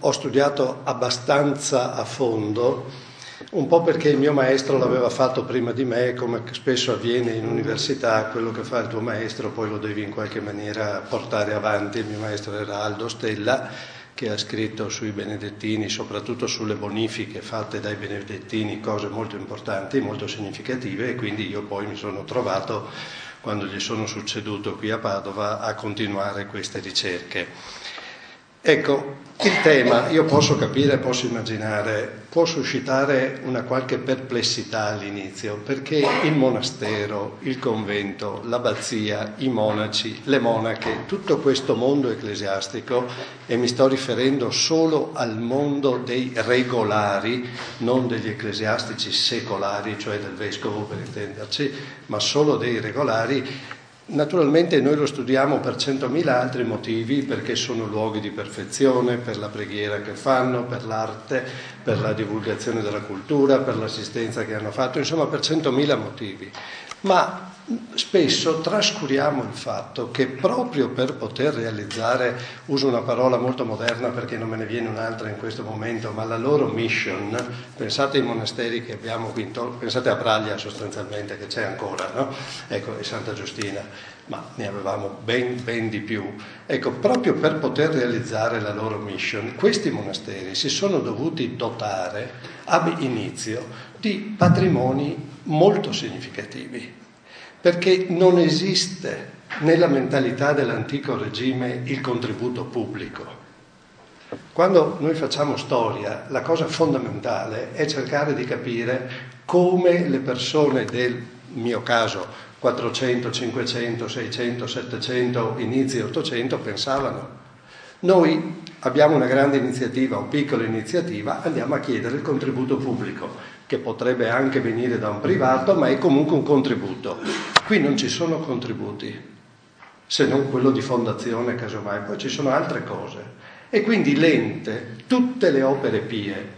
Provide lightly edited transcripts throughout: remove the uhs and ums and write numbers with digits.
ho studiato abbastanza a fondo, un po' perché il mio maestro l'aveva fatto prima di me, come spesso avviene in università, quello che fa il tuo maestro poi lo devi in qualche maniera portare avanti. Il mio maestro era Aldo Stella, che ha scritto sui benedettini, soprattutto sulle bonifiche fatte dai benedettini, cose molto importanti, molto significative, e quindi io poi mi sono trovato, quando gli sono succeduto qui a Padova, a continuare queste ricerche. Ecco, il tema, io posso capire, posso immaginare, può suscitare una qualche perplessità all'inizio, perché il monastero, il convento, l'abbazia, i monaci, le monache, tutto questo mondo ecclesiastico, e mi sto riferendo solo al mondo dei regolari, non degli ecclesiastici secolari, cioè del vescovo per intenderci, ma solo dei regolari. Naturalmente noi lo studiamo per 100.000 altri motivi, perché sono luoghi di perfezione, per la preghiera che fanno, per l'arte, per la divulgazione della cultura, per l'assistenza che hanno fatto, insomma per 100.000 motivi. Ma spesso trascuriamo il fatto che proprio per poter realizzare, uso una parola molto moderna perché non me ne viene un'altra in questo momento, ma la loro mission, pensate ai monasteri che abbiamo qui, pensate a Praglia sostanzialmente, che c'è ancora, no? Ecco, e Santa Giustina, ma ne avevamo ben di più. Ecco, proprio per poter realizzare la loro mission, questi monasteri si sono dovuti dotare ab inizio di patrimoni molto significativi, perché non esiste nella mentalità dell'antico regime il contributo pubblico. Quando noi facciamo storia, la cosa fondamentale è cercare di capire come le persone del mio caso 400, 500, 600, 700, inizi 800 pensavano. Noi abbiamo una grande iniziativa o piccola iniziativa, andiamo a chiedere il contributo pubblico, che potrebbe anche venire da un privato, ma è comunque un contributo. Qui non ci sono contributi, se non quello di fondazione, casomai, poi ci sono altre cose. E quindi l'ente, tutte le opere pie,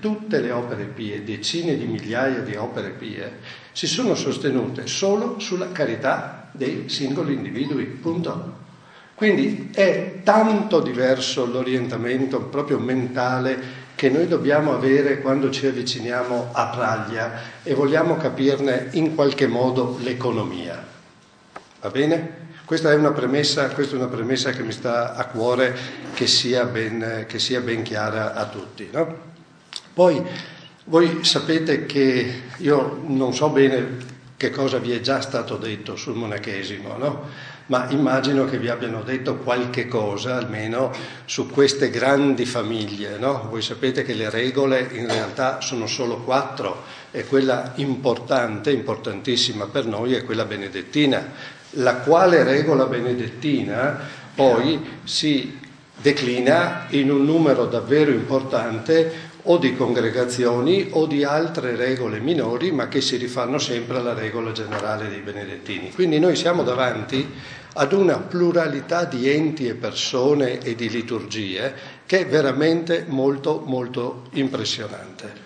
decine di migliaia di opere pie, si sono sostenute solo sulla carità dei singoli individui, punto. Quindi è tanto diverso l'orientamento proprio mentale che noi dobbiamo avere quando ci avviciniamo a Praglia e vogliamo capirne in qualche modo l'economia. Va bene? Questa è una premessa che mi sta a cuore, che sia ben chiara a tutti, no? Poi voi sapete che io non so bene che cosa vi è già stato detto sul monachesimo, no? Ma immagino che vi abbiano detto qualche cosa almeno su queste grandi famiglie, no? Voi sapete che le regole in realtà sono solo 4 e quella importante, importantissima per noi è quella benedettina, la quale regola benedettina poi si declina in un numero davvero importante o di congregazioni o di altre regole minori, ma che si rifanno sempre alla regola generale dei benedettini. Quindi noi siamo davanti ad una pluralità di enti e persone e di liturgie che è veramente molto, molto impressionante.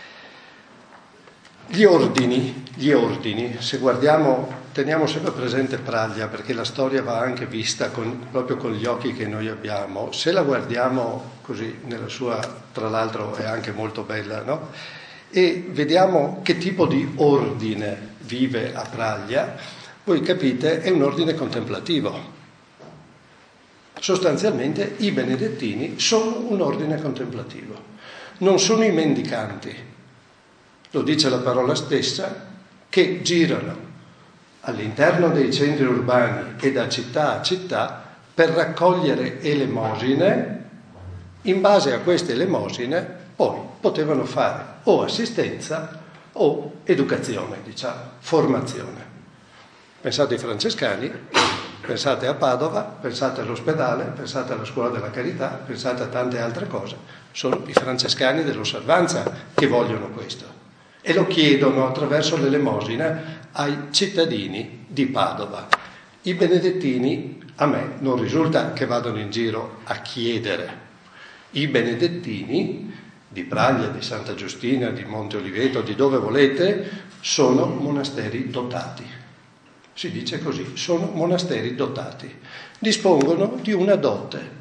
Gli ordini, se guardiamo, teniamo sempre presente Praglia, perché la storia va anche vista proprio con gli occhi che noi abbiamo. Se la guardiamo così, nella sua, tra l'altro è anche molto bella, no? E vediamo che tipo di ordine vive a Praglia, voi capite, è un ordine contemplativo. Sostanzialmente i benedettini sono un ordine contemplativo, non sono i mendicanti. Lo dice la parola stessa, che girano all'interno dei centri urbani e da città a città per raccogliere elemosine. In base a queste elemosine poi potevano fare o assistenza o educazione, formazione. Pensate ai francescani, pensate a Padova, pensate all'ospedale, pensate alla scuola della carità, pensate a tante altre cose. Sono i francescani dell'osservanza che vogliono questo. E lo chiedono attraverso l'elemosina ai cittadini di Padova. I benedettini, a me non risulta che vadano in giro a chiedere. I benedettini di Praglia, di Santa Giustina, di Monte Oliveto, di dove volete, sono monasteri dotati. Si dice così, sono monasteri dotati. Dispongono di una dote.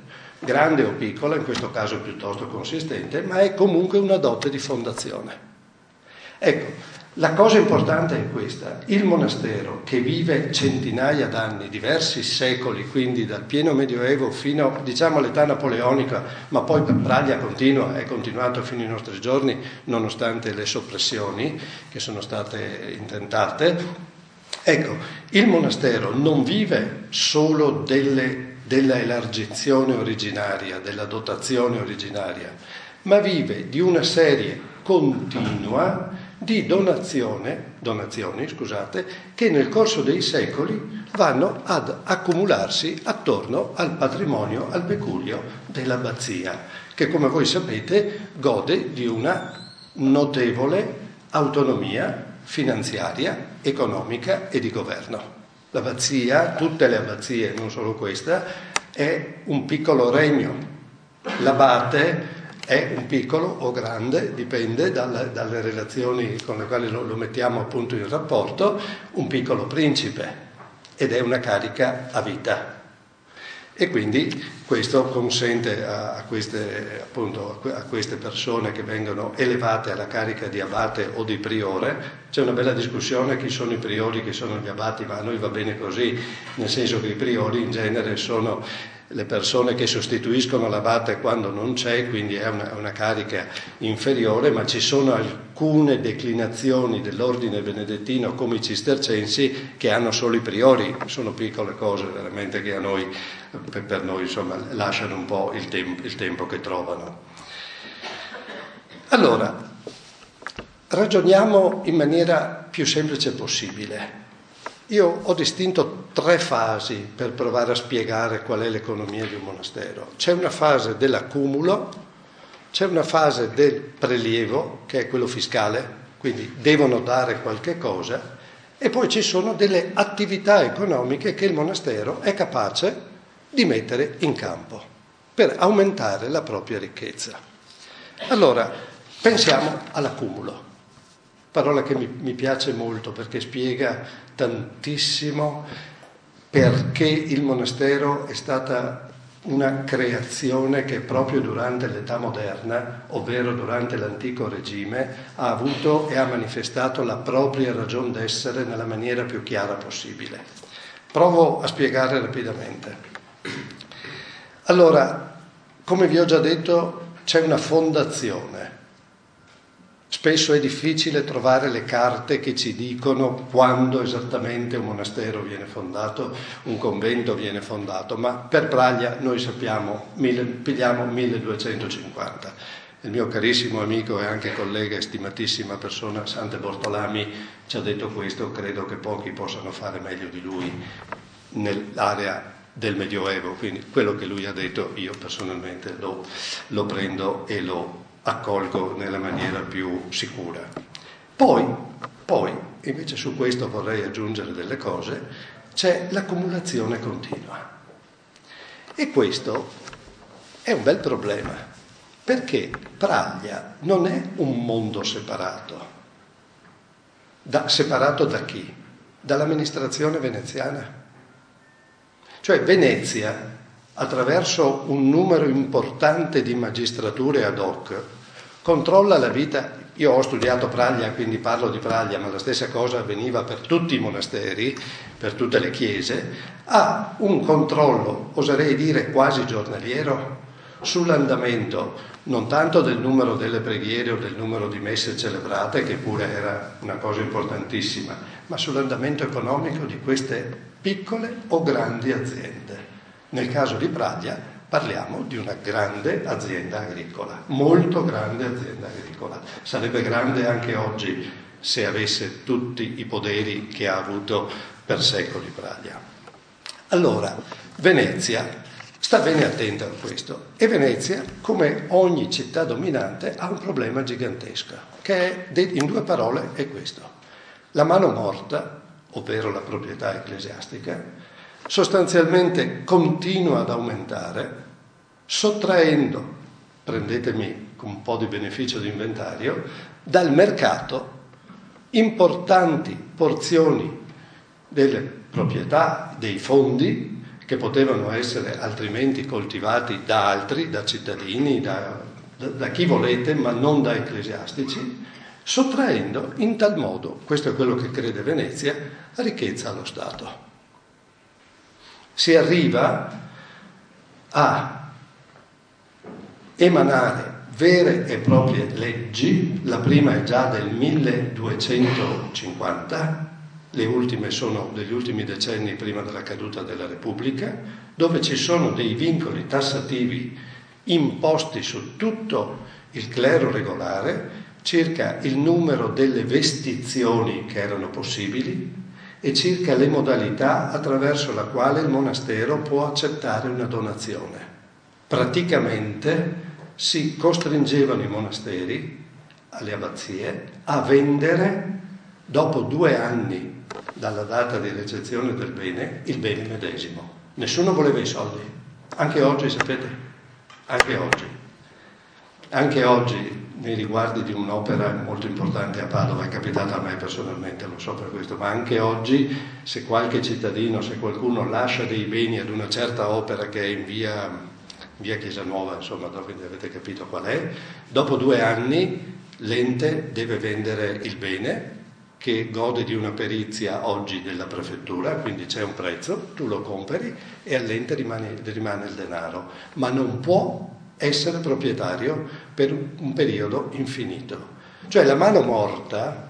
grande o piccola, in questo caso piuttosto consistente, ma è comunque una dote di fondazione. Ecco, la cosa importante è questa: il monastero, che vive centinaia d'anni, diversi secoli, quindi dal pieno medioevo fino, diciamo, all'età napoleonica, ma poi per Praglia è continuato fino ai nostri giorni, nonostante le soppressioni che sono state intentate. Ecco, il monastero non vive solo della elargizione originaria, della dotazione originaria, ma vive di una serie continua di donazioni, che nel corso dei secoli vanno ad accumularsi attorno al patrimonio, al peculio dell'abbazia, che, come voi sapete, gode di una notevole autonomia finanziaria, economica e di governo. L'abbazia, tutte le abbazie, non solo questa, è un piccolo regno. L'abate è un piccolo o grande, dipende dalle relazioni con le quali lo mettiamo appunto in rapporto, un piccolo principe, ed è una carica a vita. E quindi questo consente a queste persone che vengono elevate alla carica di abate o di priore. C'è una bella discussione chi sono i priori, chi sono gli abati, ma a noi va bene così, nel senso che i priori in genere sono le persone che sostituiscono l'abate quando non c'è, quindi è una carica inferiore, ma ci sono alcune declinazioni dell'ordine benedettino, come i cistercensi, che hanno solo i priori. Sono piccole cose veramente che a noi, per noi, insomma, lasciano un po' il tempo che trovano. Allora, ragioniamo in maniera più semplice possibile. Io ho distinto 3 fasi per provare a spiegare qual è l'economia di un monastero. C'è una fase dell'accumulo, c'è una fase del prelievo, che è quello fiscale, quindi devono dare qualche cosa, e poi ci sono delle attività economiche che il monastero è capace di mettere in campo per aumentare la propria ricchezza. Allora, pensiamo all'accumulo. Parola che mi piace molto perché spiega tantissimo perché il monastero è stata una creazione che proprio durante l'età moderna, ovvero durante l'antico regime, ha avuto e ha manifestato la propria ragion d'essere nella maniera più chiara possibile. Provo a spiegare rapidamente. Allora, come vi ho già detto, c'è una fondazione. Spesso è difficile trovare le carte che ci dicono quando esattamente un monastero viene fondato, un convento viene fondato, ma per Praglia noi sappiamo, pigliamo 1250. Il mio carissimo amico e anche collega e stimatissima persona, Sante Bortolami, ci ha detto questo, credo che pochi possano fare meglio di lui nell'area del Medioevo, quindi quello che lui ha detto io personalmente lo prendo e lo accolgo nella maniera più sicura. Poi, invece su questo vorrei aggiungere delle cose, c'è l'accumulazione continua. E questo è un bel problema, perché Praglia non è un mondo separato. Separato da chi? Dall'amministrazione veneziana. Cioè Venezia, attraverso un numero importante di magistrature ad hoc, controlla la vita. Io ho studiato Praglia, quindi parlo di Praglia, ma la stessa cosa avveniva per tutti i monasteri, per tutte le chiese. Ha un controllo, oserei dire quasi giornaliero, sull'andamento non tanto del numero delle preghiere o del numero di messe celebrate, che pure era una cosa importantissima, ma sull'andamento economico di queste piccole o grandi aziende. Nel caso di Praglia parliamo di una grande azienda agricola, molto grande azienda agricola. Sarebbe grande anche oggi se avesse tutti i poderi che ha avuto per secoli Praglia. Allora, Venezia sta bene attenta a questo. E Venezia, come ogni città dominante, ha un problema gigantesco, che è, in 2 parole, è questo. La mano morta, ovvero la proprietà ecclesiastica, sostanzialmente continua ad aumentare, sottraendo, prendetemi con un po' di beneficio di inventario, dal mercato importanti porzioni delle proprietà, dei fondi, che potevano essere altrimenti coltivati da altri, da cittadini, da chi volete, ma non da ecclesiastici, sottraendo in tal modo, questo è quello che crede Venezia, ricchezza allo Stato. Si arriva a emanare vere e proprie leggi, la prima è già del 1250, le ultime sono degli ultimi decenni prima della caduta della Repubblica, dove ci sono dei vincoli tassativi imposti su tutto il clero regolare circa il numero delle vestizioni che erano possibili e circa le modalità attraverso la quale il monastero può accettare una donazione. Praticamente si costringevano i monasteri, alle abbazie, a vendere dopo 2 anni dalla data di ricezione del bene il bene medesimo. Nessuno voleva i soldi, anche oggi, sapete, anche oggi nei riguardi di un'opera molto importante a Padova, è capitata a me personalmente, lo so per questo, ma anche oggi se qualche cittadino, se qualcuno lascia dei beni ad una certa opera che è in via Chiesa Nuova, insomma, dove avete capito qual è, dopo 2 anni l'ente deve vendere il bene, che gode di una perizia oggi della prefettura, quindi c'è un prezzo, tu lo compri e all'ente rimane il denaro, ma non può essere proprietario per un periodo infinito. Cioè la mano morta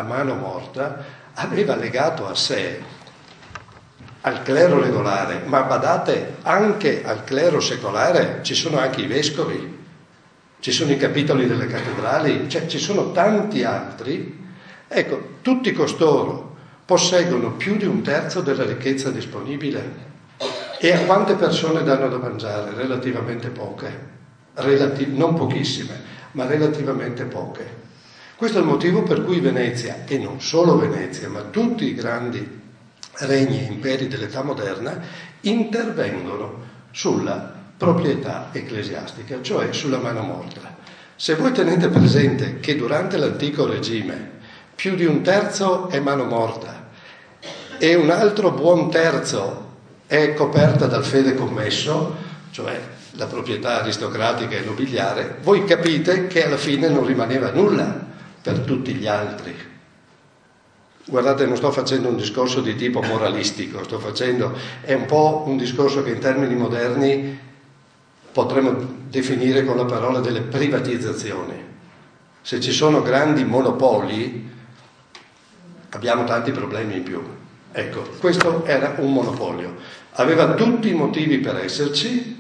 aveva legato a sé, al clero regolare, ma badate, anche al clero secolare ci sono anche i vescovi, ci sono i capitoli delle cattedrali, cioè ci sono tanti altri. Ecco, tutti costoro posseggono più di 1/3 della ricchezza disponibile. E a quante persone danno da mangiare? Relativamente poche, non pochissime, ma relativamente poche. Questo è il motivo per cui Venezia, e non solo Venezia, ma tutti i grandi regni e imperi dell'età moderna, intervengono sulla proprietà ecclesiastica, cioè sulla mano morta. Se voi tenete presente che durante l'antico regime più di 1/3 è mano morta e un altro buon terzo è coperta dal fede commesso, cioè la proprietà aristocratica e nobiliare, voi capite che alla fine non rimaneva nulla per tutti gli altri. Guardate, non sto facendo un discorso di tipo moralistico, è un po' un discorso che in termini moderni potremmo definire con la parola delle privatizzazioni. Se ci sono grandi monopoli, abbiamo tanti problemi in più. Ecco, questo era un monopolio. Aveva tutti i motivi per esserci,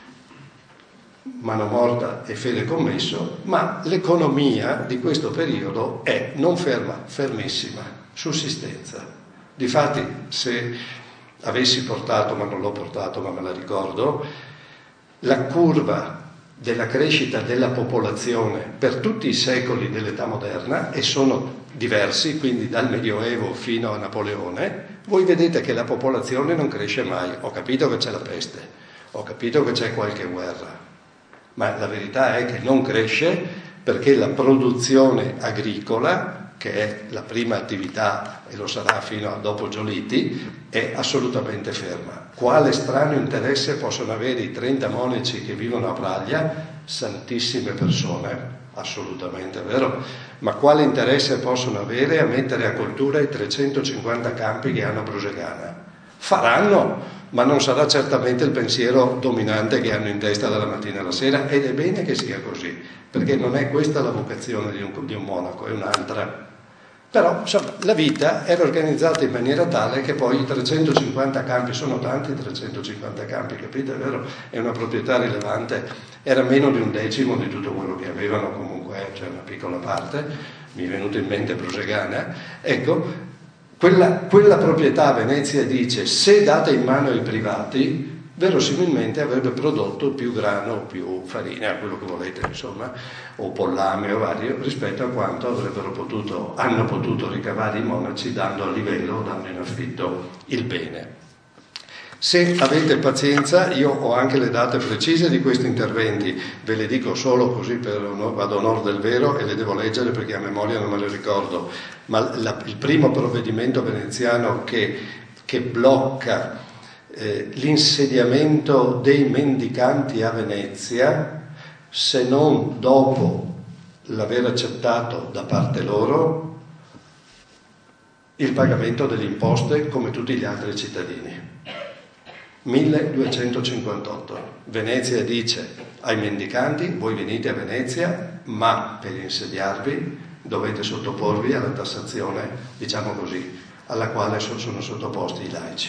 mano morta e fede commesso, ma l'economia di questo periodo è non ferma, fermissima, sussistenza. Difatti, se avessi portato, ma non l'ho portato, ma me la ricordo, la curva della crescita della popolazione per tutti i secoli dell'età moderna, e sono diversi, quindi dal Medioevo fino a Napoleone, voi vedete che la popolazione non cresce mai. Ho capito che c'è la peste, ho capito che c'è qualche guerra, ma la verità è che non cresce perché la produzione agricola, che è la prima attività e lo sarà fino a dopo Giolitti, è assolutamente ferma. Quale strano interesse possono avere i 30 monaci che vivono a Praglia? Santissime persone, assolutamente vero, ma quale interesse possono avere a mettere a coltura i 350 campi che hanno a Brusegana? Faranno, ma non sarà certamente il pensiero dominante che hanno in testa dalla mattina alla sera, ed è bene che sia così, perché non è questa la vocazione di un monaco, è un'altra. Però insomma, la vita era organizzata in maniera tale che poi i 350 campi, sono tanti 350 campi, capite, è vero? È una proprietà rilevante, era meno di 1/10 di tutto quello che avevano, comunque c'è una piccola parte, mi è venuto in mente Brusegana, ecco, quella proprietà, Venezia dice, se data in mano ai privati, verosimilmente avrebbe prodotto più grano, più farina, quello che volete, insomma, o pollame o vario, rispetto a quanto hanno potuto ricavare i monaci dando a livello, dando in affitto il bene. Se avete pazienza, io ho anche le date precise di questi interventi, ve le dico solo così ad onor del vero, e le devo leggere perché a memoria non me le ricordo, ma il primo provvedimento veneziano che blocca l'insediamento dei mendicanti a Venezia, se non dopo l'aver accettato da parte loro il pagamento delle imposte come tutti gli altri cittadini. 1258. Venezia dice ai mendicanti: voi venite a Venezia, ma per insediarvi dovete sottoporvi alla tassazione, diciamo così, alla quale sono sottoposti i laici.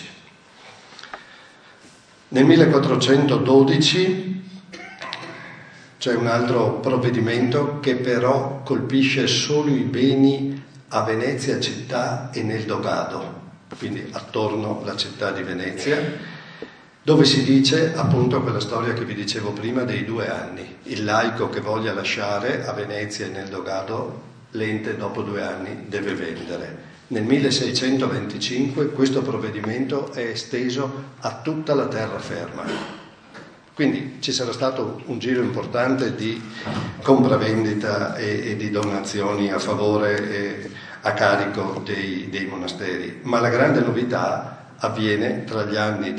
Nel 1412 c'è un altro provvedimento che però colpisce solo i beni a Venezia città e nel Dogado, quindi attorno alla città di Venezia, dove si dice appunto quella storia che vi dicevo prima dei 2 anni. Il laico che voglia lasciare a Venezia e nel Dogado, l'ente dopo 2 anni deve vendere. Nel 1625 questo provvedimento è esteso a tutta la terraferma. Quindi ci sarà stato un giro importante di compravendita e di donazioni a favore e a carico dei monasteri, ma la grande novità avviene tra il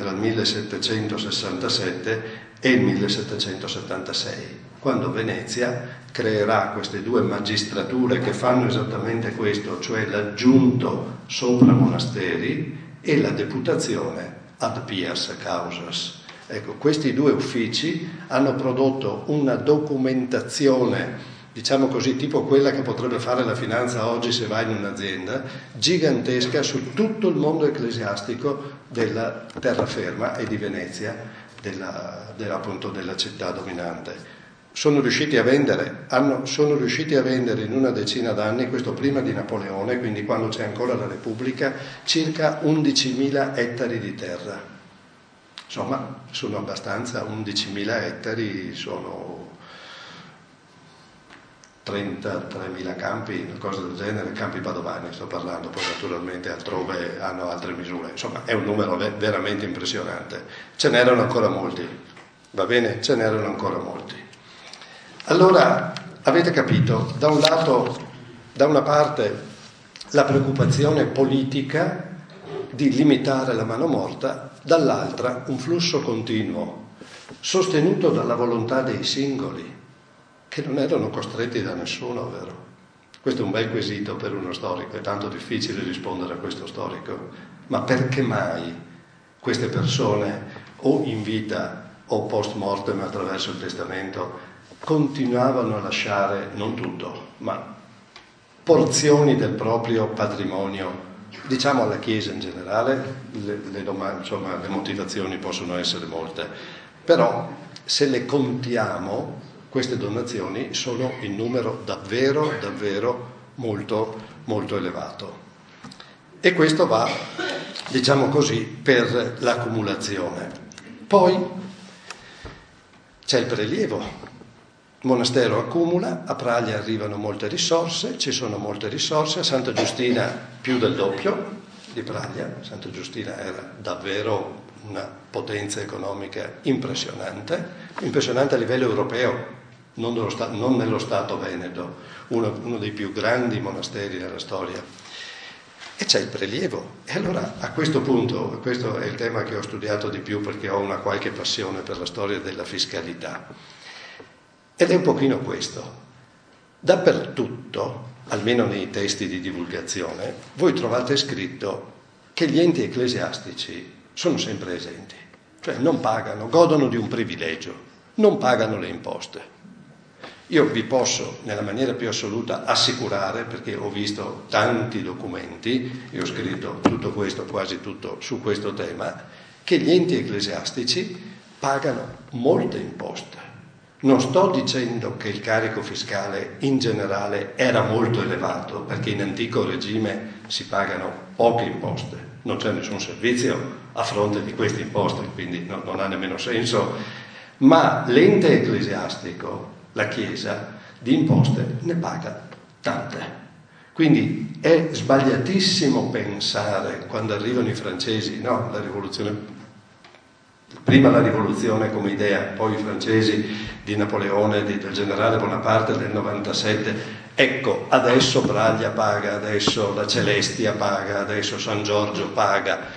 1767 e il 1776, quando Venezia creerà queste 2 magistrature che fanno esattamente questo, cioè l'aggiunto sopra monasteri e la deputazione ad pias causas. Ecco, questi 2 uffici hanno prodotto una documentazione, diciamo così, tipo quella che potrebbe fare la finanza oggi se va in un'azienda, gigantesca su tutto il mondo ecclesiastico della terraferma e di Venezia, appunto della città dominante. Sono riusciti a vendere in una decina d'anni, questo prima di Napoleone, quindi quando c'è ancora la Repubblica, circa 11.000 ettari di terra. Insomma, sono abbastanza, 11.000 ettari sono 33.000 campi, una cosa del genere, campi padovani sto parlando, poi naturalmente altrove hanno altre misure, insomma è un numero veramente impressionante. Ce n'erano ancora molti, va bene? Ce n'erano ancora molti. Allora, avete capito, da un lato, da una parte la preoccupazione politica di limitare la mano morta, dall'altra un flusso continuo, sostenuto dalla volontà dei singoli, che non erano costretti da nessuno, vero? Questo è un bel quesito per uno storico, è tanto difficile rispondere a questo storico, ma perché mai queste persone, o in vita o post mortem attraverso il testamento, continuavano a lasciare, non tutto, ma porzioni del proprio patrimonio, diciamo alla Chiesa in generale? Le motivazioni possono essere molte, però se le contiamo queste donazioni sono in numero davvero molto molto elevato, e questo va, diciamo così, per l'accumulazione. Poi c'è il prelievo. Il monastero accumula, a Praglia arrivano molte risorse, ci sono molte risorse, a Santa Giustina più del doppio di Praglia. Santa Giustina era davvero una potenza economica impressionante a livello europeo, non nello Stato Veneto, uno dei più grandi monasteri della storia. E c'è il prelievo. E allora a questo punto, questo è il tema che ho studiato di più perché ho una qualche passione per la storia della fiscalità. Ed è un pochino questo. Dappertutto, almeno nei testi di divulgazione, voi trovate scritto che gli enti ecclesiastici sono sempre esenti, cioè non pagano, godono di un privilegio, non pagano le imposte. Io vi posso, nella maniera più assoluta, assicurare, perché ho visto tanti documenti, e ho scritto tutto questo, quasi tutto, su questo tema, che gli enti ecclesiastici pagano molte imposte. Non sto dicendo che il carico fiscale in generale era molto elevato, perché in antico regime si pagano poche imposte, non c'è nessun servizio a fronte di queste imposte, quindi non ha nemmeno senso, ma l'ente ecclesiastico, la Chiesa, di imposte ne paga tante. Quindi è sbagliatissimo pensare, quando arrivano i francesi, no, la rivoluzione, prima la rivoluzione come idea, poi i francesi di Napoleone, del generale Bonaparte del 97, ecco, adesso Praglia paga, adesso la Celestia paga, adesso San Giorgio paga.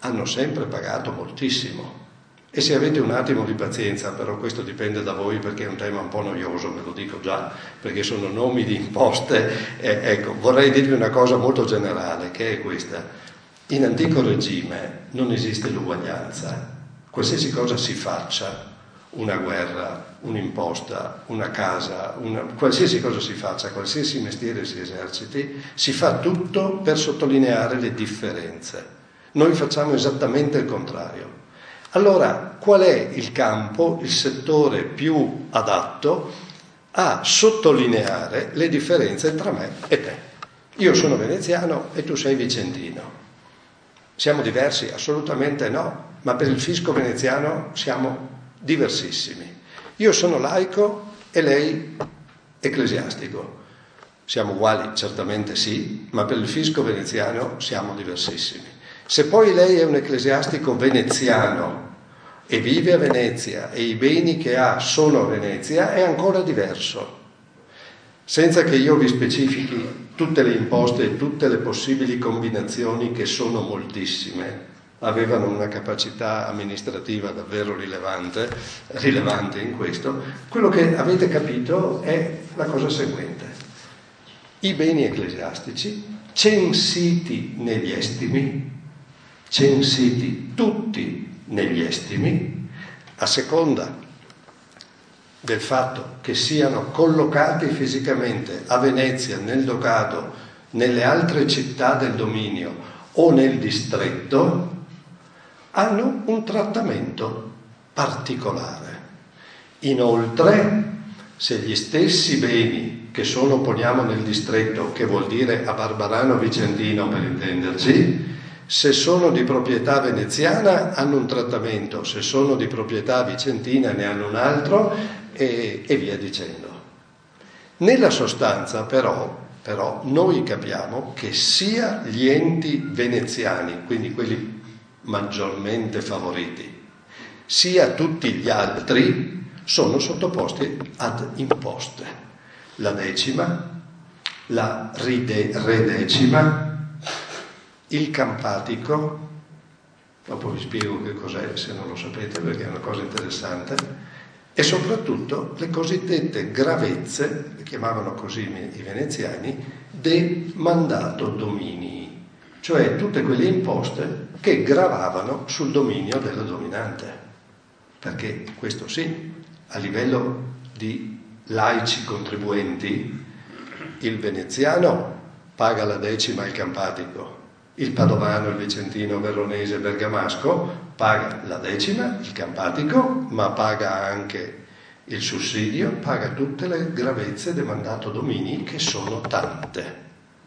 hanno sempre pagato moltissimo. E se avete un attimo di pazienza, però questo dipende da voi perché è un tema un po' noioso, ve lo dico già, perché sono nomi di imposte, ecco, vorrei dirvi una cosa molto generale, che è questa. In antico regime non esiste l'uguaglianza. Qualsiasi cosa si faccia, una guerra, un'imposta, una casa, qualsiasi cosa si faccia, qualsiasi mestiere si eserciti, si fa tutto per sottolineare le differenze. Noi facciamo esattamente il contrario. Allora, qual è il campo, il settore più adatto a sottolineare le differenze tra me e te? Io sono veneziano e tu sei vicentino. Siamo diversi? Assolutamente no, ma per il fisco veneziano siamo diversissimi. Io sono laico e lei ecclesiastico. Siamo uguali? Certamente sì, ma per il fisco veneziano siamo diversissimi. Se poi lei è un ecclesiastico veneziano e vive a Venezia e i beni che ha sono a Venezia, è ancora diverso. Senza che io vi specifichi tutte le imposte e tutte le possibili combinazioni, che sono moltissime, avevano una capacità amministrativa davvero rilevante in questo, quello che avete capito è la cosa seguente. I beni ecclesiastici, censiti negli estimi, censiti tutti negli estimi, a seconda del fatto che siano collocati fisicamente a Venezia, nel Dogado, nelle altre città del dominio o nel distretto, hanno un trattamento particolare. Inoltre, se gli stessi beni che sono, poniamo, nel distretto, che vuol dire a Barbarano Vicentino per intenderci, se sono di proprietà veneziana hanno un trattamento, se sono di proprietà vicentina ne hanno un altro e via dicendo. Nella sostanza però noi capiamo che sia gli enti veneziani, quindi quelli maggiormente favoriti, sia tutti gli altri sono sottoposti ad imposte. La decima, la redecima, il campatico, dopo vi spiego che cos'è se non lo sapete perché è una cosa interessante, e soprattutto le cosiddette gravezze, le chiamavano così i veneziani, de mandato dominii, cioè tutte quelle imposte che gravavano sul dominio della dominante, perché questo sì, a livello di laici contribuenti, il veneziano paga la decima il campatico, il padovano, il vicentino, veronese, il bergamasco paga la decima, il campatico, ma paga anche il sussidio, paga tutte le gravezze del mandato domini, che sono tante.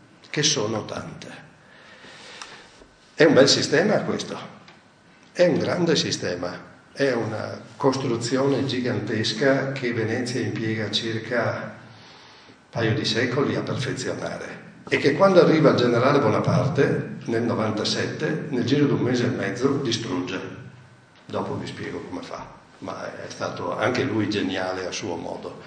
È un bel sistema questo, è un grande sistema, è una costruzione gigantesca che Venezia impiega circa un paio di secoli a perfezionare. E che quando arriva il generale Bonaparte, nel 97, nel giro di un mese e mezzo, distrugge. Dopo vi spiego come fa, ma è stato anche lui geniale a suo modo,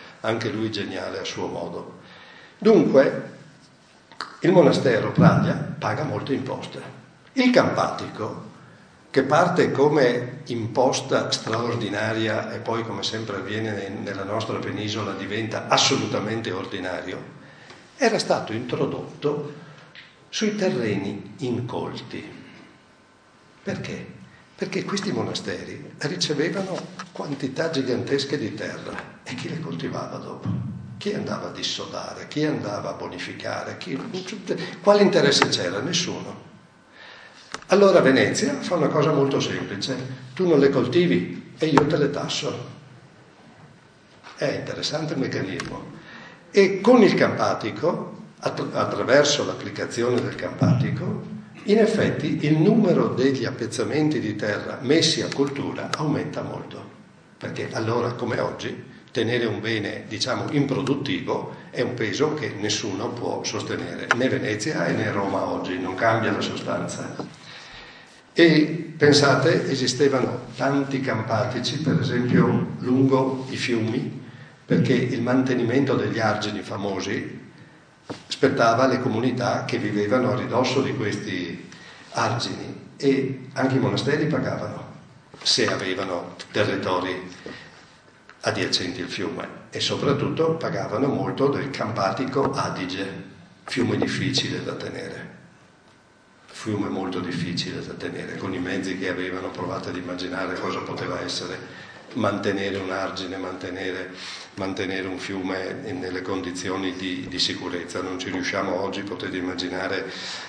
Dunque, il monastero Praglia paga molte imposte. Il campatico, che parte come imposta straordinaria e poi, come sempre avviene nella nostra penisola, diventa assolutamente ordinario, era stato introdotto sui terreni incolti. Perché? Perché questi monasteri ricevevano quantità gigantesche di terra e chi le coltivava dopo? Chi andava a dissodare? Chi andava a bonificare? Quale interesse c'era? Nessuno. Allora Venezia fa una cosa molto semplice: tu non le coltivi e io te le tasso. È interessante il meccanismo. E con il campatico, attraverso l'applicazione del campatico, in effetti il numero degli appezzamenti di terra messi a cultura aumenta molto, perché allora, come oggi, tenere un bene, diciamo, improduttivo è un peso che nessuno può sostenere, né Venezia né Roma oggi, non cambia la sostanza. E pensate, esistevano tanti campatici, per esempio lungo i fiumi, perché il mantenimento degli argini famosi spettava alle comunità che vivevano a ridosso di questi argini e anche i monasteri pagavano se avevano territori adiacenti al fiume, e soprattutto pagavano molto del Campatico Adige, fiume difficile da tenere, fiume molto difficile da tenere, con i mezzi che avevano. Provate ad immaginare cosa poteva essere mantenere un argine, mantenere un fiume nelle condizioni di sicurezza. Non ci riusciamo oggi, potete immaginare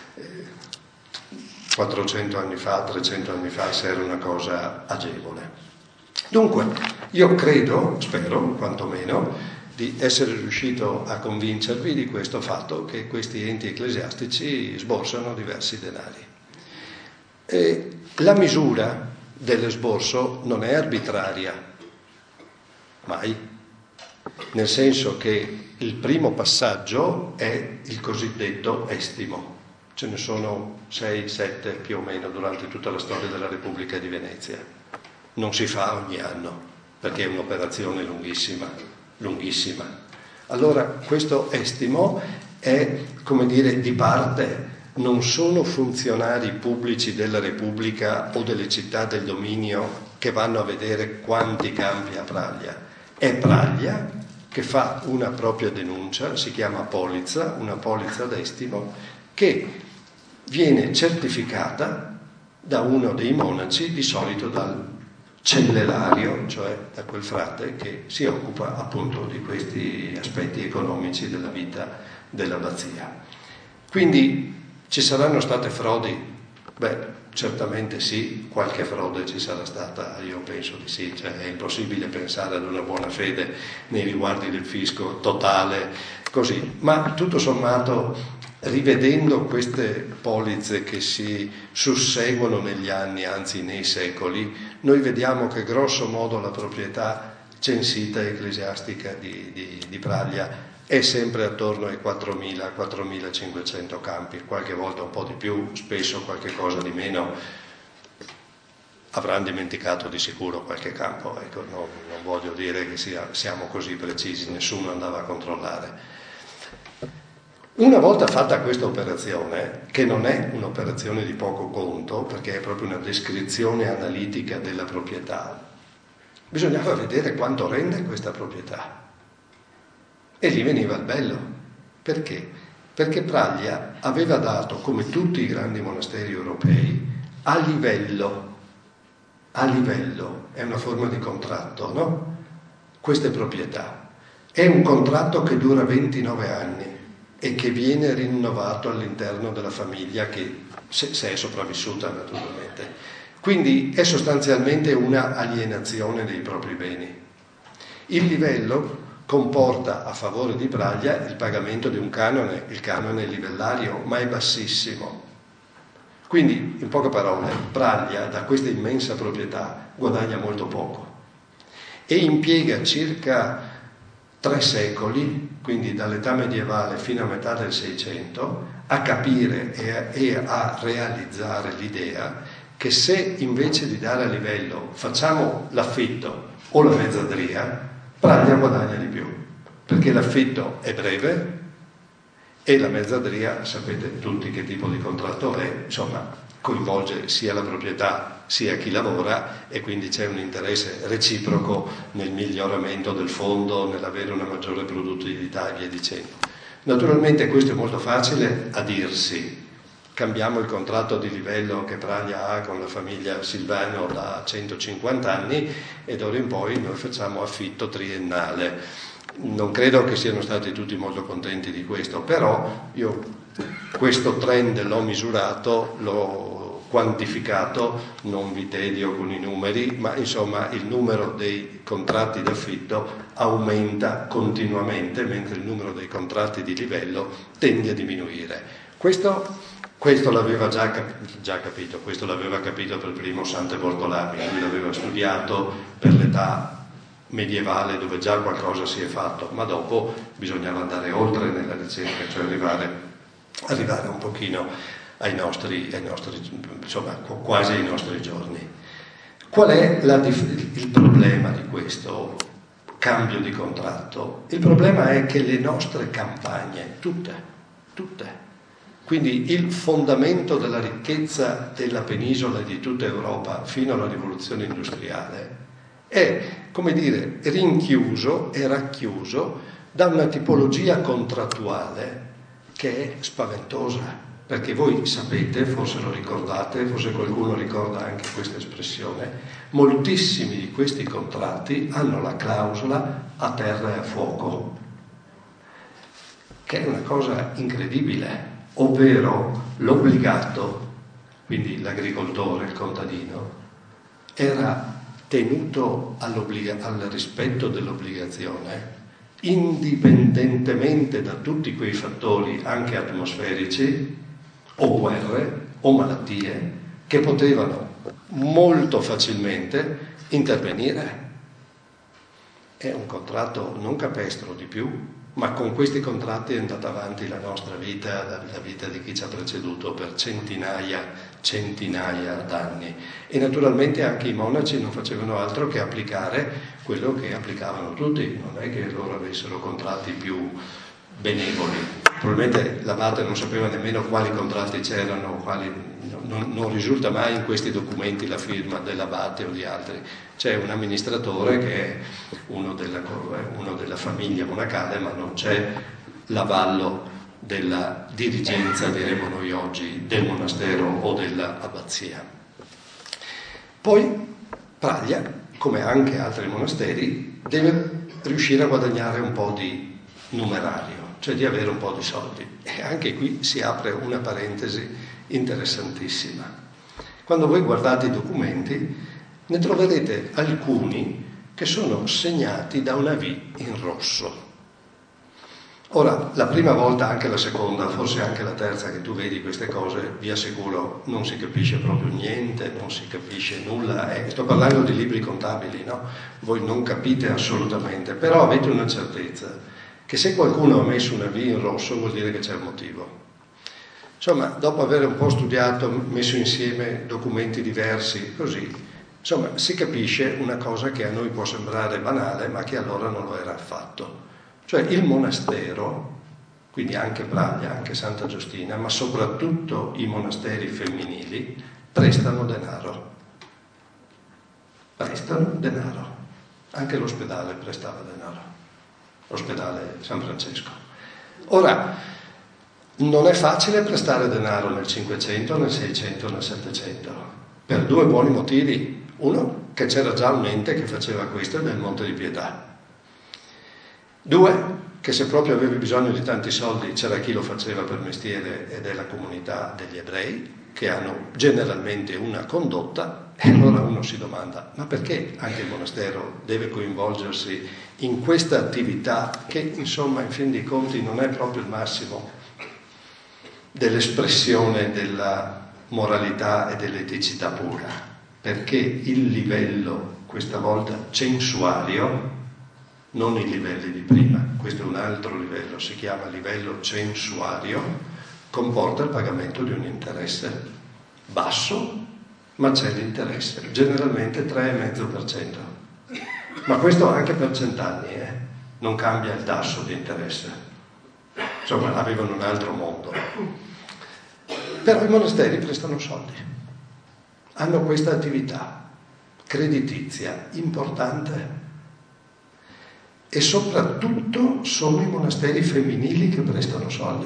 400 anni fa, 300 anni fa, se era una cosa agevole. Dunque, io credo, spero quantomeno, di essere riuscito a convincervi di questo fatto, che questi enti ecclesiastici sborsano diversi denari. La misura dell'esborso non è arbitraria, mai, nel senso che il primo passaggio è il cosiddetto estimo. Ce ne sono 6, 7 più o meno durante tutta la storia della Repubblica di Venezia. Non si fa ogni anno, perché è un'operazione lunghissima. Allora questo estimo è, come dire, di parte. Non sono funzionari pubblici della Repubblica o delle città del dominio che vanno a vedere quanti campi ha Praglia. È Praglia che fa una propria denuncia, si chiama polizza, una polizza d'estimo, che viene certificata da uno dei monaci, di solito dal cellelario, cioè da quel frate che si occupa appunto di questi aspetti economici della vita dell'abbazia. Quindi ci saranno state frodi? Beh, certamente sì, qualche frode ci sarà stata, io penso di sì, cioè è impossibile pensare ad una buona fede nei riguardi del fisco totale, così, ma tutto sommato, rivedendo queste polizze che si susseguono negli anni, anzi nei secoli, noi vediamo che grosso modo la proprietà censita ecclesiastica di Praglia è sempre attorno ai 4.000-4.500 campi, qualche volta un po' di più, spesso qualche cosa di meno. Avranno dimenticato di sicuro qualche campo, ecco, non voglio dire che siamo così precisi, nessuno andava a controllare. Una volta fatta questa operazione, che non è un'operazione di poco conto, perché è proprio una descrizione analitica della proprietà, bisognava vedere quanto rende questa proprietà. E lì veniva il bello. Perché? Perché Praglia aveva dato, come tutti i grandi monasteri europei, a livello, è una forma di contratto, no? Queste proprietà. È un contratto che dura 29 anni e che viene rinnovato all'interno della famiglia, che se è sopravvissuta naturalmente. Quindi è sostanzialmente una alienazione dei propri beni. Il livello comporta a favore di Praglia il pagamento di un canone, il canone livellario, ma è bassissimo. Quindi, in poche parole, Praglia da questa immensa proprietà guadagna molto poco e impiega circa 3 secoli, quindi dall'età medievale fino a metà del Seicento, a capire e a realizzare l'idea che se invece di dare a livello facciamo l'affitto o la mezzadria, Praglia guadagna di più, perché l'affitto è breve e la mezzadria, sapete tutti che tipo di contratto è, insomma, coinvolge sia la proprietà sia chi lavora, e quindi c'è un interesse reciproco nel miglioramento del fondo, nell'avere una maggiore produttività e via dicendo. Naturalmente questo è molto facile a dirsi. Cambiamo il contratto di livello che Praglia ha con la famiglia Silvano da 150 anni e d'ora in poi noi facciamo affitto triennale. Non credo che siano stati tutti molto contenti di questo, però io questo trend l'ho misurato, l'ho quantificato, non vi tedio con i numeri, ma insomma il numero dei contratti d'affitto aumenta continuamente, mentre il numero dei contratti di livello tende a diminuire. Questo l'aveva già capito, questo l'aveva capito per primo Sante Bortolami, lui l'aveva studiato per l'età medievale dove già qualcosa si è fatto, ma dopo bisognava andare oltre nella ricerca, cioè arrivare un pochino ai nostri insomma quasi ai nostri giorni. Qual è il problema di questo cambio di contratto? Il problema è che le nostre campagne, tutte, Quindi il fondamento della ricchezza della penisola e di tutta Europa fino alla rivoluzione industriale è, come dire, rinchiuso e racchiuso da una tipologia contrattuale che è spaventosa. Perché voi sapete, forse lo ricordate, forse qualcuno ricorda anche questa espressione, moltissimi di questi contratti hanno la clausola a terra e a fuoco, che è una cosa incredibile, ovvero l'obbligato, quindi l'agricoltore, il contadino, era tenuto al rispetto dell'obbligazione, indipendentemente da tutti quei fattori, anche atmosferici, o guerre o malattie, che potevano molto facilmente intervenire. È un contratto non capestro di più, ma con questi contratti è andata avanti la nostra vita, la vita di chi ci ha preceduto per centinaia d'anni. E naturalmente anche i monaci non facevano altro che applicare quello che applicavano tutti, non è che loro avessero contratti più benevoli. Probabilmente l'abate non sapeva nemmeno quali contratti c'erano, non risulta mai in questi documenti la firma dell'abate o di altri. C'è un amministratore che è uno della famiglia monacale, ma non c'è l'avallo della dirigenza, diremo noi oggi, del monastero o dell'abbazia. Poi Praglia, come anche altri monasteri, deve riuscire a guadagnare un po' di numerario, cioè di avere un po' di soldi. E anche qui si apre una parentesi interessantissima. Quando voi guardate i documenti, ne troverete alcuni che sono segnati da una V in rosso. Ora, la prima volta, anche la seconda, forse anche la terza che tu vedi queste cose, vi assicuro, non si capisce proprio niente, non si capisce nulla. Sto parlando di libri contabili, no? Voi non capite assolutamente, però avete una certezza, che se qualcuno ha messo una V in rosso vuol dire che c'è un motivo. Insomma, dopo aver un po' studiato, messo insieme documenti diversi, così, insomma, si capisce una cosa che a noi può sembrare banale, ma che allora non lo era affatto. Cioè il monastero, quindi anche Praglia, anche Santa Giustina, ma soprattutto i monasteri femminili, prestano denaro. Prestano denaro. Anche l'ospedale prestava denaro. L'ospedale San Francesco. Ora, non è facile prestare denaro nel 500, nel 600, nel 700, per due buoni motivi. Uno, che c'era già un ente che faceva questo nel Monte di Pietà. Due, che se proprio avevi bisogno di tanti soldi c'era chi lo faceva per mestiere ed è la comunità degli ebrei, che hanno generalmente una condotta, e allora uno si domanda, ma perché anche il monastero deve coinvolgersi in questa attività che, insomma, in fin dei conti non è proprio il massimo dell'espressione della moralità e dell'eticità pura? Perché il livello, questa volta censuario, non i livelli di prima, questo è un altro livello, si chiama livello censuario, comporta il pagamento di un interesse basso, ma c'è l'interesse, generalmente 3,5%. Ma questo anche per 100 anni, non cambia il tasso di interesse. Insomma, avevano un altro mondo. Però i monasteri prestano soldi, hanno questa attività creditizia importante. E soprattutto sono i monasteri femminili che prestano soldi.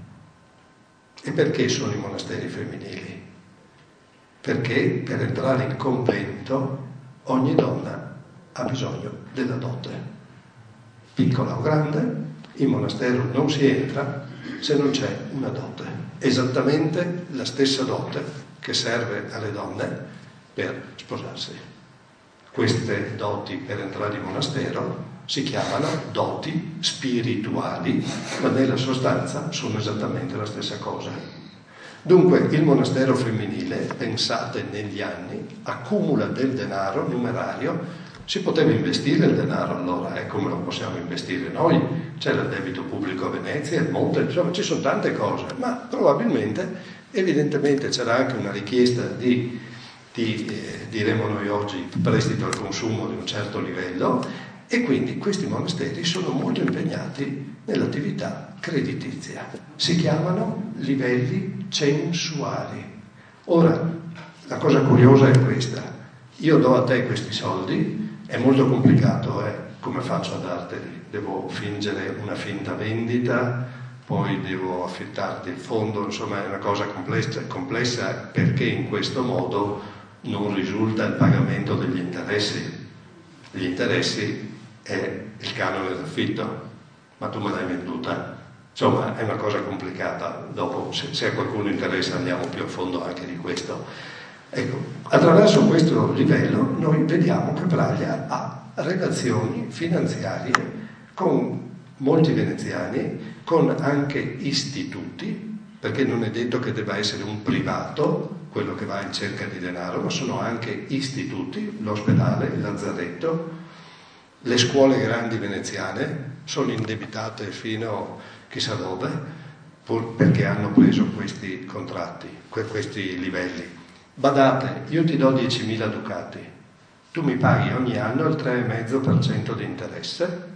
E perché sono i monasteri femminili? Perché per entrare in convento ogni donna ha bisogno della dote. Piccola o grande, in monastero non si entra se non c'è una dote. Esattamente la stessa dote che serve alle donne per sposarsi. Queste doti per entrare in monastero si chiamano doti spirituali, ma nella sostanza sono esattamente la stessa cosa. Dunque il monastero femminile, pensate negli anni, accumula del denaro numerario. Si poteva investire il denaro allora, come lo possiamo investire noi? C'è il debito pubblico a Venezia, il Monte, insomma ci sono tante cose, ma probabilmente, evidentemente c'era anche una richiesta di diremo noi oggi, prestito al consumo di un certo livello, E quindi questi monasteri sono molto impegnati nell'attività creditizia. Si chiamano livelli censuali. Ora, la cosa curiosa è questa. Io do a te questi soldi, è molto complicato, come faccio a darteli? Devo fingere una finta vendita, poi devo affittarti il fondo, insomma è una cosa complessa perché in questo modo non risulta il pagamento degli interessi. Gli interessi è il canone d'affitto, ma tu me l'hai venduta. Insomma è una cosa complicata, dopo se a qualcuno interessa andiamo più a fondo anche di questo. Ecco, attraverso questo livello noi vediamo che Praglia ha relazioni finanziarie con molti veneziani, con anche istituti, perché non è detto che debba essere un privato quello che va in cerca di denaro, ma sono anche istituti, l'ospedale, il lazzaretto, le scuole grandi veneziane sono indebitate fino chissà dove, pur perché hanno preso questi contratti, questi livelli. Badate, io ti do 10.000 ducati, tu mi paghi ogni anno il 3,5% di interesse,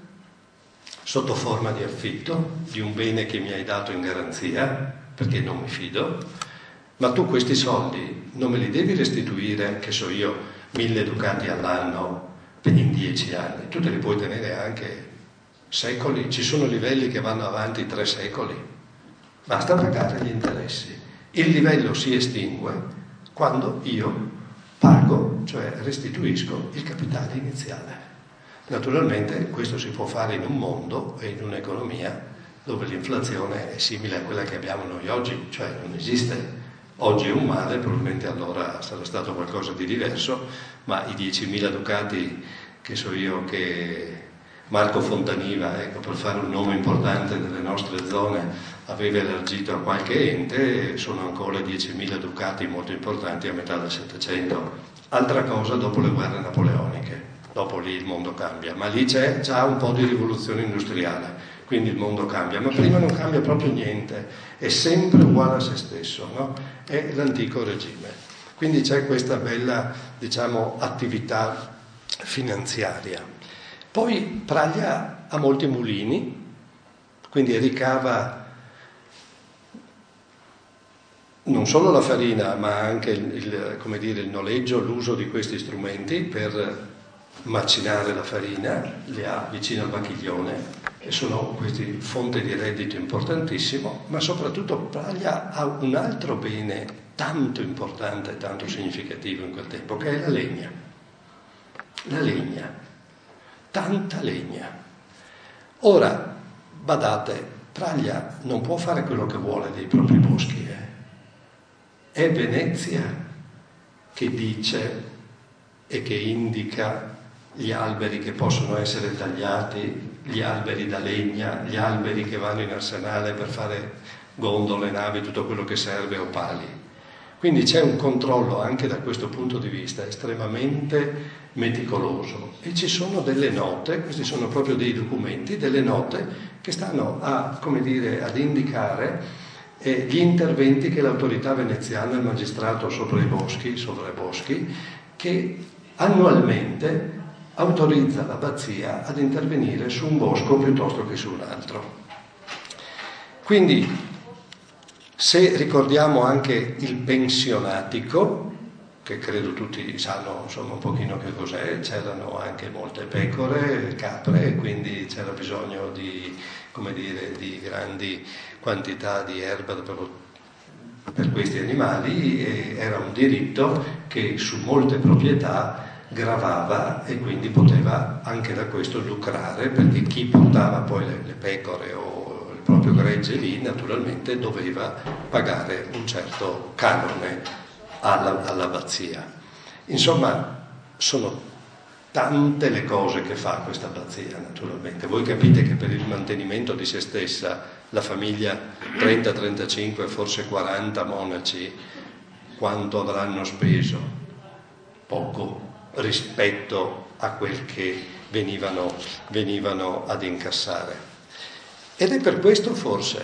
sotto forma di affitto, di un bene che mi hai dato in garanzia, perché non mi fido, ma tu questi soldi non me li devi restituire, che so io, 1.000 ducati all'anno in 10 anni, tu te li puoi tenere anche secoli, ci sono livelli che vanno avanti 3 secoli, basta pagare gli interessi. Il livello si estingue quando io pago, cioè restituisco il capitale iniziale. Naturalmente questo si può fare in un mondo e in un'economia dove l'inflazione è simile a quella che abbiamo noi oggi, cioè non esiste. Oggi è un male, probabilmente allora sarà stato qualcosa di diverso, ma i 10.000 ducati che so io che Marco Fontaniva, ecco, per fare un nome importante nelle nostre zone, aveva elargito a qualche ente, sono ancora 10.000 ducati molto importanti a metà del Settecento. Altra cosa dopo le guerre napoleoniche, dopo lì il mondo cambia, ma lì c'è già un po' di rivoluzione industriale, quindi il mondo cambia, ma prima non cambia proprio niente, è sempre uguale a se stesso, no? È l'antico regime. Quindi c'è questa bella, diciamo, attività finanziaria. Poi Praglia ha molti mulini, quindi ricava non solo la farina, ma anche il noleggio, l'uso di questi strumenti per macinare la farina, li ha vicino al Bacchiglione e sono questi fonte di reddito importantissimo, ma soprattutto Praglia ha un altro bene tanto importante, tanto significativo in quel tempo, che è la legna. La legna, tanta legna. Ora, badate, Praglia non può fare quello che vuole dei propri boschi, È Venezia che dice e che indica gli alberi che possono essere tagliati, gli alberi da legna, gli alberi che vanno in arsenale per fare gondole, navi, tutto quello che serve o pali. Quindi c'è un controllo anche da questo punto di vista estremamente meticoloso e ci sono delle note, questi sono proprio dei documenti, delle note che stanno ad indicare gli interventi che l'autorità veneziana, il magistrato sopra i boschi, che annualmente autorizza l'abbazia ad intervenire su un bosco piuttosto che su un altro. Quindi, se ricordiamo anche il pensionatico, che credo tutti sanno insomma un pochino che cos'è, c'erano anche molte pecore, capre, quindi c'era bisogno di grandi quantità di erba per questi animali e era un diritto che su molte proprietà gravava e quindi poteva anche da questo lucrare, perché chi portava poi le pecore o il proprio gregge lì naturalmente doveva pagare un certo canone all'abbazia. Insomma, sono tante le cose che fa questa abbazia naturalmente. Voi capite che per il mantenimento di se stessa la famiglia 30, 35, forse 40 monaci quanto avranno speso? Poco rispetto a quel che venivano ad incassare. Ed è per questo forse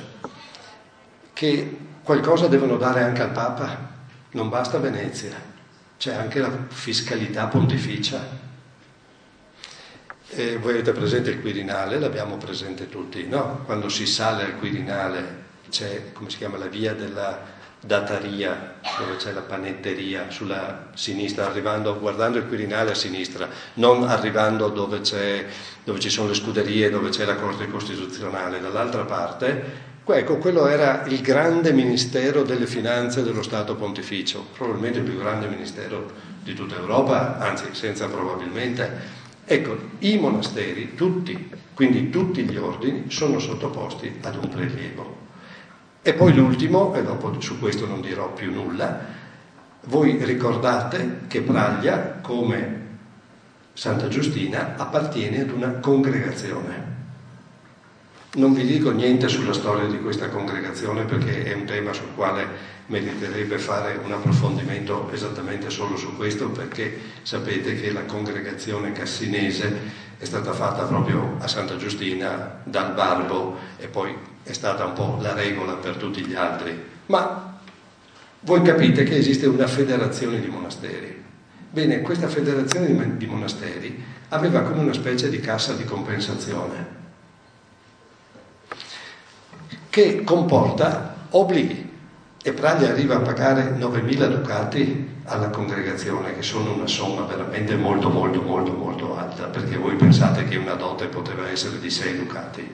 che qualcosa devono dare anche al Papa, non basta Venezia, c'è anche la fiscalità pontificia. Voi avete presente il Quirinale, l'abbiamo presente tutti, no? Quando si sale al Quirinale c'è, come si chiama, la via della Dattaria, dove c'è la panetteria sulla sinistra, guardando il Quirinale a sinistra, non arrivando dove ci sono le scuderie, dove c'è la Corte Costituzionale, dall'altra parte. Ecco, quello era il grande ministero delle finanze dello Stato Pontificio, probabilmente il più grande ministero di tutta Europa, anzi senza probabilmente. Ecco, i monasteri, tutti, quindi tutti gli ordini, sono sottoposti ad un prelievo. E poi l'ultimo, e dopo su questo non dirò più nulla, voi ricordate che Praglia, come Santa Giustina, appartiene ad una congregazione. Non vi dico niente sulla storia di questa congregazione perché è un tema sul quale meriterebbe fare un approfondimento esattamente solo su questo, perché sapete che la congregazione cassinese è stata fatta proprio a Santa Giustina dal Barbo e poi è stata un po' la regola per tutti gli altri. Ma voi capite che esiste una federazione di monasteri. Bene, questa federazione di monasteri aveva come una specie di cassa di compensazione che comporta obblighi, e Praglia arriva a pagare 9.000 ducati alla congregazione, che sono una somma veramente molto molto molto molto alta, perché voi pensate che una dote poteva essere di 6 ducati.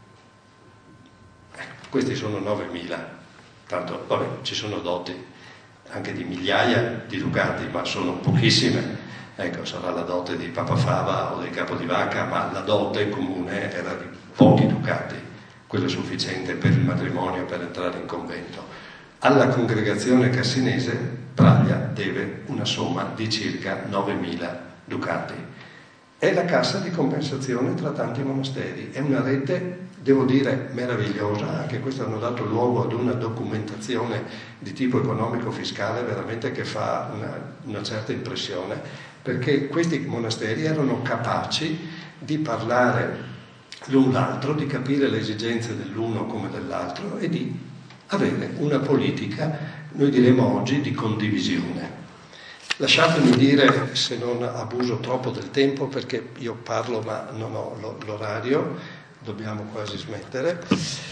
Questi sono 9.000, tanto vabbè, ci sono doti anche di migliaia di ducati, ma sono pochissime. Ecco, sarà la dote di Papa Fava o del capo di vacca, ma la dote comune era di pochi ducati. Quello è sufficiente per il matrimonio, per entrare in convento. Alla congregazione cassinese Praglia deve una somma di circa 9.000 ducati. È la cassa di compensazione tra tanti monasteri. È una rete, devo dire, meravigliosa. Anche questo hanno dato luogo ad una documentazione di tipo economico-fiscale veramente che fa una certa impressione, perché questi monasteri erano capaci di parlare l'un l'altro, di capire le esigenze dell'uno come dell'altro e di avere una politica, noi diremo oggi, di condivisione. Lasciatemi dire, se non abuso troppo del tempo, perché io parlo ma non ho l'orario, dobbiamo quasi smettere.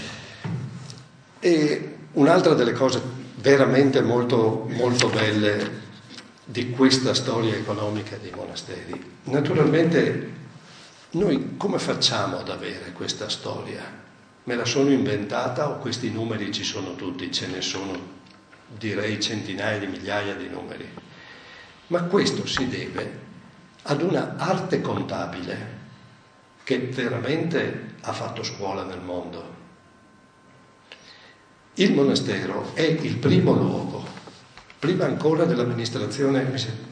E un'altra delle cose veramente molto, molto belle di questa storia economica dei monasteri, naturalmente noi come facciamo ad avere questa storia? Me la sono inventata o questi numeri ci sono tutti? Ce ne sono, direi, centinaia di migliaia di numeri. Ma questo si deve ad una arte contabile che veramente ha fatto scuola nel mondo. Il monastero è il primo luogo, prima ancora dell'amministrazione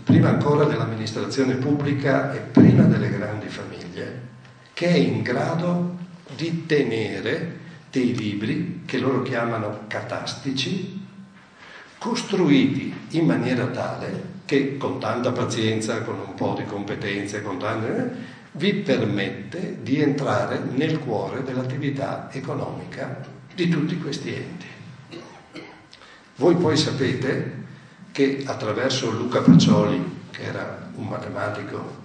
pubblica e prima delle grandi famiglie, che è in grado di tenere dei libri che loro chiamano catastici, costruiti in maniera tale che con tanta pazienza, con un po' di competenze, vi permette di entrare nel cuore dell'attività economica di tutti questi enti. Voi poi sapete che attraverso Luca Pacioli, che era un matematico,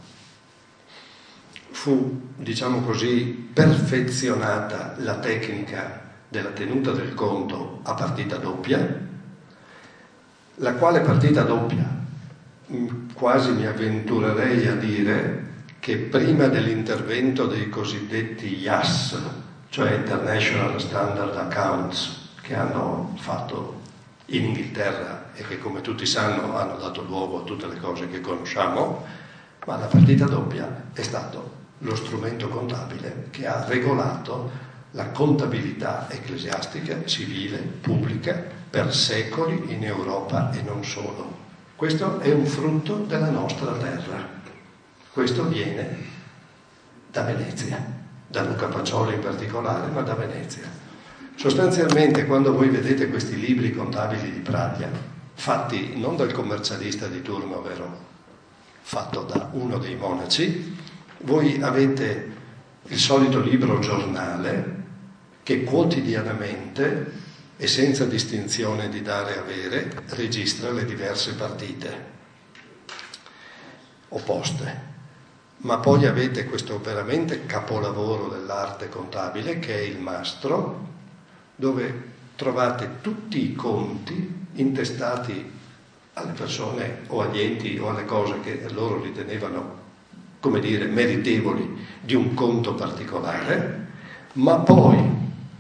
fu, diciamo così, perfezionata la tecnica della tenuta del conto a partita doppia, la quale partita doppia quasi mi avventurerei a dire che prima dell'intervento dei cosiddetti IAS, cioè International Standard Accounts, che hanno fatto in Inghilterra e che, come tutti sanno, hanno dato luogo a tutte le cose che conosciamo, ma la partita doppia è stato lo strumento contabile che ha regolato la contabilità ecclesiastica, civile, pubblica per secoli in Europa e non solo. Questo è un frutto della nostra terra. Questo viene da Venezia, da Luca Pacioli in particolare, ma da Venezia. Sostanzialmente, quando voi vedete questi libri contabili di Praglia, fatti non dal commercialista di turno, vero, fatto da uno dei monaci, voi avete il solito libro giornale che quotidianamente e senza distinzione di dare e avere registra le diverse partite opposte. ma poi avete questo veramente capolavoro dell'arte contabile che è il Mastro, dove trovate tutti i conti intestati alle persone o agli enti o alle cose che loro ritenevano, come dire, meritevoli di un conto particolare, ma poi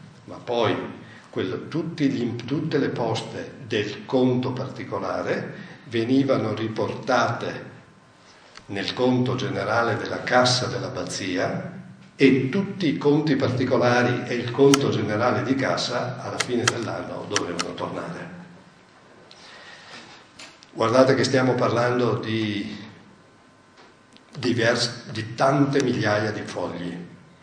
tutte le poste del conto particolare venivano riportate nel conto generale della cassa dell'abbazia e tutti i conti particolari e il conto generale di cassa alla fine dell'anno dovevano tornare. Guardate che stiamo parlando di tante migliaia di fogli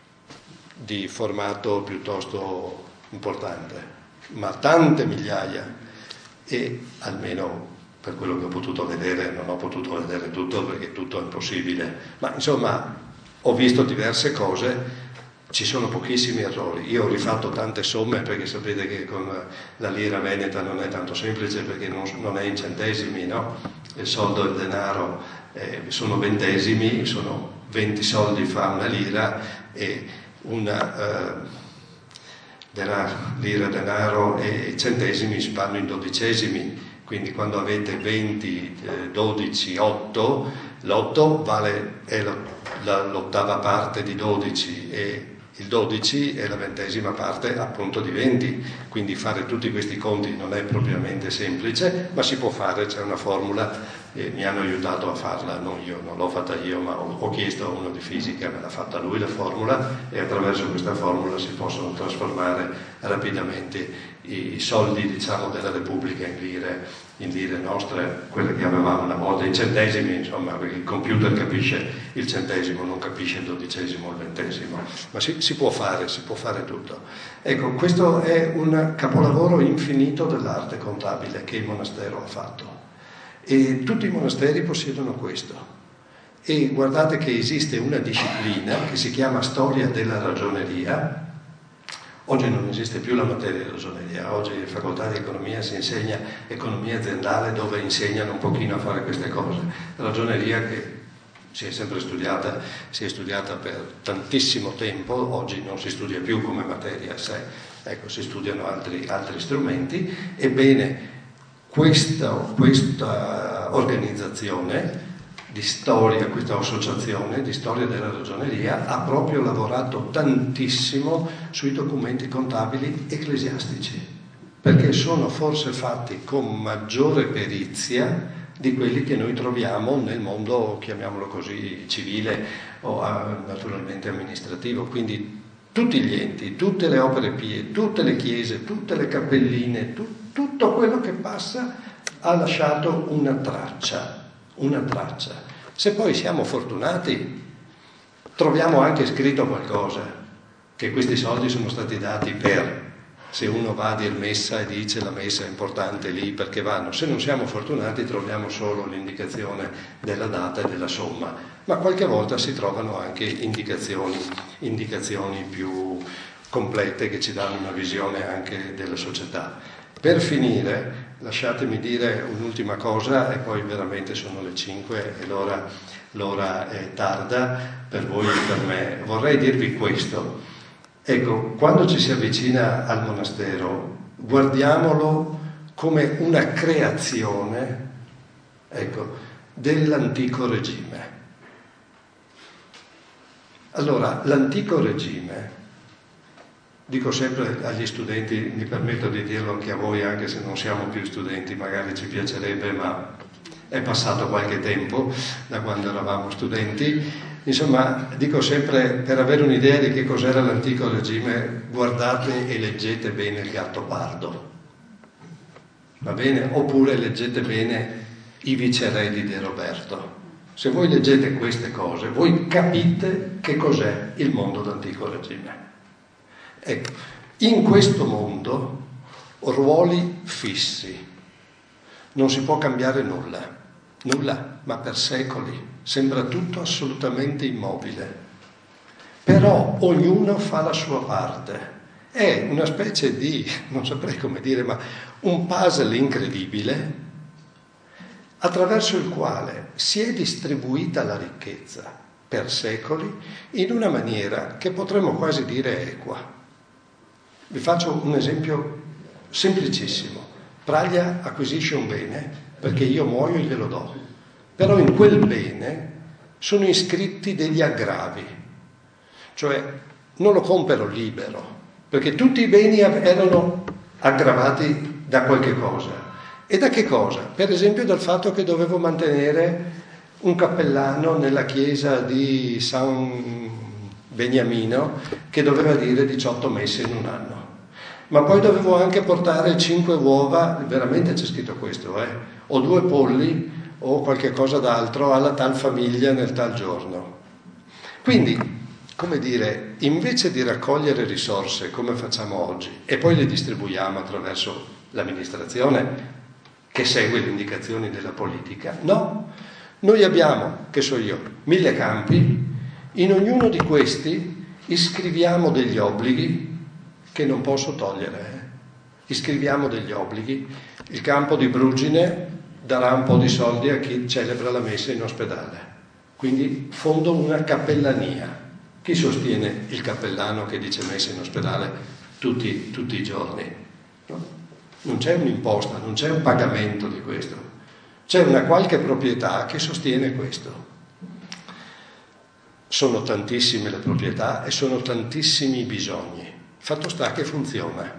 di formato piuttosto importante, ma tante migliaia, e almeno per quello che ho potuto vedere, non ho potuto vedere tutto perché tutto è impossibile, ma insomma ho visto diverse cose, ci sono pochissimi errori. Io ho rifatto tante somme perché sapete che con la lira veneta non è tanto semplice perché non è in centesimi, no? Il soldo e il denaro sono ventesimi, sono 20 soldi fa una lira e una lira, denaro e centesimi si fanno in dodicesimi. Quindi quando avete 20, 12, 8, l'8 è l'ottava parte di 12 e il 12 è la 20ª parte appunto di 20, quindi fare tutti questi conti non è propriamente semplice, ma si può fare, c'è una formula, mi hanno aiutato a farla, non l'ho fatta io, ma ho chiesto a uno di fisica, me l'ha fatta lui la formula e attraverso questa formula si possono trasformare rapidamente i soldi, diciamo, della Repubblica in lire nostre, quelle che avevamo una volta, in centesimi, insomma, perché il computer capisce il centesimo, non capisce il dodicesimo o il ventesimo, ma si può fare tutto. Ecco, questo è un capolavoro infinito dell'arte contabile che il monastero ha fatto e tutti i monasteri possiedono questo. E guardate che esiste una disciplina che si chiama storia della ragioneria. Oggi non esiste più la materia di ragioneria, oggi in facoltà di economia si insegna economia aziendale dove insegnano un pochino a fare queste cose. La ragioneria che si è sempre studiata, si è studiata per tantissimo tempo, oggi non si studia più come materia a sé, ecco, si studiano altri strumenti. Ebbene, questa organizzazione di storia, questa associazione di storia della ragioneria ha proprio lavorato tantissimo sui documenti contabili ecclesiastici, perché sono forse fatti con maggiore perizia di quelli che noi troviamo nel mondo, chiamiamolo così, civile o naturalmente amministrativo. Quindi tutti gli enti, tutte le opere pie, tutte le chiese, tutte le cappelline, tutto quello che passa ha lasciato una traccia. Se poi siamo fortunati, troviamo anche scritto qualcosa, che questi soldi sono stati dati se uno va a dir messa e dice la messa è importante lì perché vanno. Se non siamo fortunati troviamo solo l'indicazione della data e della somma, ma qualche volta si trovano anche indicazioni più complete che ci danno una visione anche della società. Per finire, lasciatemi dire un'ultima cosa, e poi veramente sono le 5 e l'ora è tarda per voi e per me. Vorrei dirvi questo. Ecco, quando ci si avvicina al monastero, guardiamolo come una creazione, ecco, dell'antico regime. Allora, l'antico regime, dico sempre agli studenti, mi permetto di dirlo anche a voi, anche se non siamo più studenti, magari ci piacerebbe, ma è passato qualche tempo da quando eravamo studenti. Insomma, dico sempre, per avere un'idea di che cos'era l'antico regime, guardate e leggete bene il Gattopardo, va bene? Oppure leggete bene i viceredi di Roberto. Se voi leggete queste cose, voi capite che cos'è il mondo d'antico regime. Ecco, in questo mondo ruoli fissi, non si può cambiare nulla, ma per secoli, sembra tutto assolutamente immobile. Però ognuno fa la sua parte, è una specie di, non saprei come dire, ma un puzzle incredibile attraverso il quale si è distribuita la ricchezza per secoli in una maniera che potremmo quasi dire equa. Vi faccio un esempio semplicissimo. Praglia acquisisce un bene perché io muoio e glielo do, però in quel bene sono iscritti degli aggravi, cioè non lo compro libero, perché tutti i beni erano aggravati da qualche cosa. E da che cosa? Per esempio dal fatto che dovevo mantenere un cappellano nella chiesa di San Beniamino che doveva dire 18 messe in un anno. Ma poi dovevo anche portare 5 uova, veramente c'è scritto questo, o 2 polli o qualche cosa d'altro alla tal famiglia nel tal giorno. Quindi, come dire, invece di raccogliere risorse come facciamo oggi e poi le distribuiamo attraverso l'amministrazione che segue le indicazioni della politica, no, noi abbiamo, che so io, 1000 campi, in ognuno di questi iscriviamo degli obblighi che non posso togliere. Iscriviamo degli obblighi. Il campo di Brugine darà un po' di soldi a chi celebra la messa in ospedale. Quindi fondo una cappellania. Chi sostiene il cappellano che dice messa in ospedale tutti i giorni? No? Non c'è un'imposta, non c'è un pagamento di questo. C'è una qualche proprietà che sostiene questo. Sono tantissime le proprietà e sono tantissimi i bisogni. Fatto sta che funziona.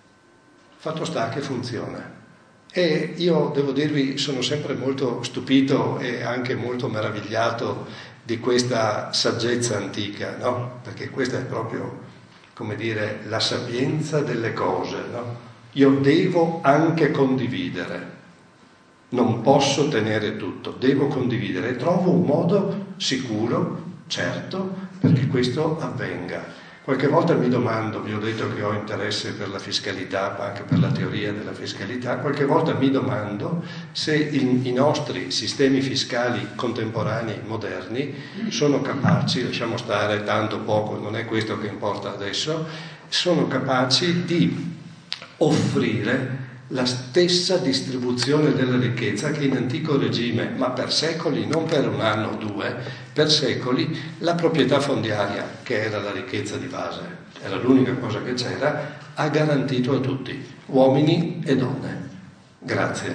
E io devo dirvi, sono sempre molto stupito e anche molto meravigliato di questa saggezza antica, no? Perché questa è proprio, come dire, la sapienza delle cose, no? Io devo anche condividere, non posso tenere tutto, devo condividere e trovo un modo sicuro, certo, perché questo avvenga. Qualche volta mi domando, vi ho detto che ho interesse per la fiscalità, anche per la teoria della fiscalità, qualche volta mi domando se i nostri sistemi fiscali contemporanei, moderni, sono capaci, lasciamo stare tanto poco, non è questo che importa adesso, sono capaci di offrire la stessa distribuzione della ricchezza che in antico regime, ma per secoli, non per un anno o 2, per secoli, la proprietà fondiaria, che era la ricchezza di base, era l'unica cosa che c'era, ha garantito a tutti, uomini e donne. Grazie.